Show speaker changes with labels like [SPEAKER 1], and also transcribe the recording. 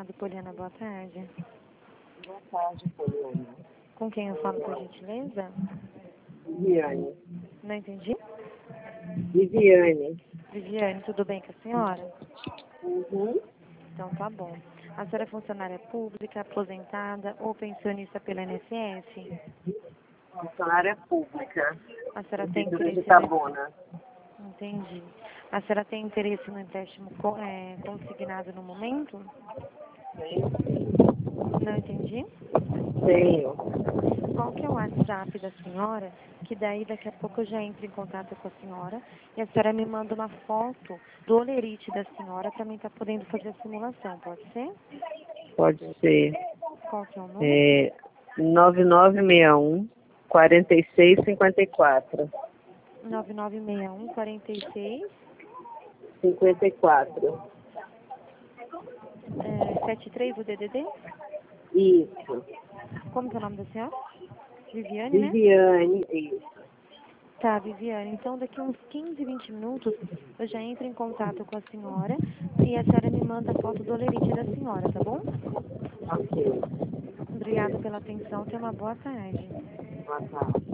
[SPEAKER 1] Obrigado, Poliana. Boa tarde.
[SPEAKER 2] Boa tarde, Poliana.
[SPEAKER 1] Com quem eu falo, por gentileza?
[SPEAKER 2] Viviane.
[SPEAKER 1] Não entendi.
[SPEAKER 2] Viviane.
[SPEAKER 1] Viviane, tudo bem com a senhora?
[SPEAKER 2] Uhum.
[SPEAKER 1] Então tá bom. A senhora é funcionária pública, aposentada ou pensionista pela INSS?
[SPEAKER 2] Funcionária pública.
[SPEAKER 1] A senhora tem
[SPEAKER 2] Prefeitura de
[SPEAKER 1] interesse
[SPEAKER 2] Itabuna.
[SPEAKER 1] Entendi. A senhora tem interesse no empréstimo consignado no momento? Não entendi.
[SPEAKER 2] Tenho.
[SPEAKER 1] Qual que é o WhatsApp da senhora? Que daí daqui a pouco eu já entro em contato com a senhora e a senhora me manda uma foto do olerite da senhora para mim estar podendo fazer a simulação, pode ser?
[SPEAKER 2] Pode ser.
[SPEAKER 1] Qual que é o número?
[SPEAKER 2] 9961 4654.
[SPEAKER 1] 9961 46
[SPEAKER 2] 54.
[SPEAKER 1] 73 o DDD?
[SPEAKER 2] Isso.
[SPEAKER 1] Como que é o nome da senhora? Viviane, né?
[SPEAKER 2] Viviane. Isso.
[SPEAKER 1] Tá, Viviane. Então, daqui uns 15, 20 minutos, eu já entro em contato com a senhora e a senhora me manda a foto do olerite da senhora, tá bom?
[SPEAKER 2] Ok.
[SPEAKER 1] Obrigada pela atenção. Tenha uma boa tarde.
[SPEAKER 2] Boa tarde.